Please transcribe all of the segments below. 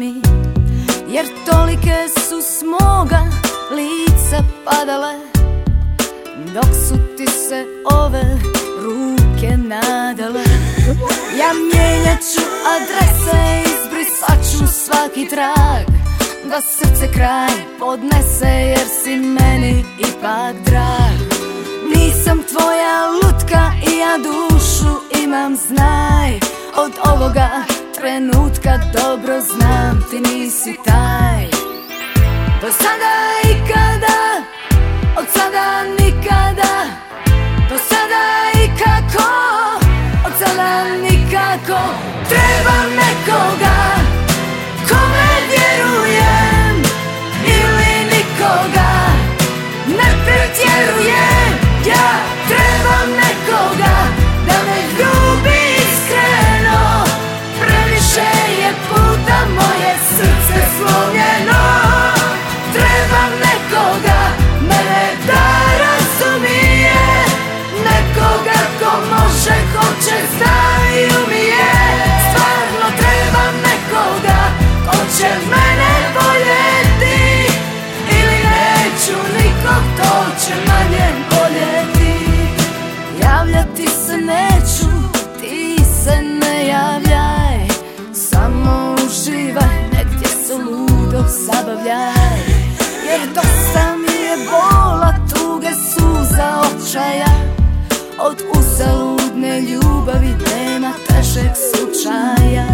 mi, jer tolike su s moga lica padale, dok su ti se ove ruke nadale. Ja mijenjat ću adrese, izbrisat ću svaki trag, da srce kraj podnese, jer si meni ipak drag. Nisam tvoja lutka i ja dušu imam, znaj. Od ovoga trenutka dobro znam, ti nisi taj. Do sada ikada, od sada nikada. Do sada ikako, od sada nikako. Trebam nekoga kome vjerujem, ili nikoga ne pretjerujem. Ja trebam nekoga da me ljubi iskreno, previše je puta moje srce slomljeno. Trebam nekoga, mene da razumije, nekoga ko može, hoće, zna i umije. Stvarno trebam nekoga ko će mene voljeti, ili neću nikog, to će manje boljeti. Javljati se neću, ti se ne javljaj, samo uživaj, negdje se ludo zabavljaj. Jer dosta mi je bola, tuge, suza, očaja, od uzaludne ljubavi nema težeg slučaja.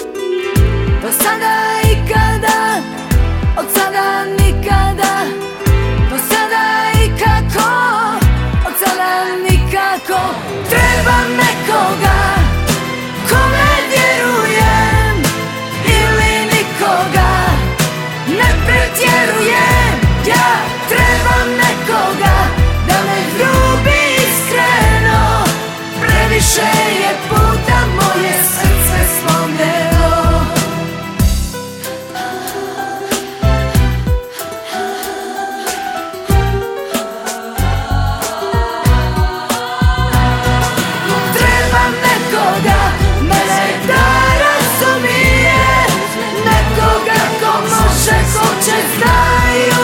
Do sada ikada, od sada nikada. Do sada ikako, od sada nikako. Trebam nekoga kome vjerujem, ili nikoga ne pretjerujem. Ja trebam nekoga da me ljubi iskreno, previše je puta moje srce slomljeno. Trebam nekoga, mene da razumije, nekoga ko može, hoće, zna i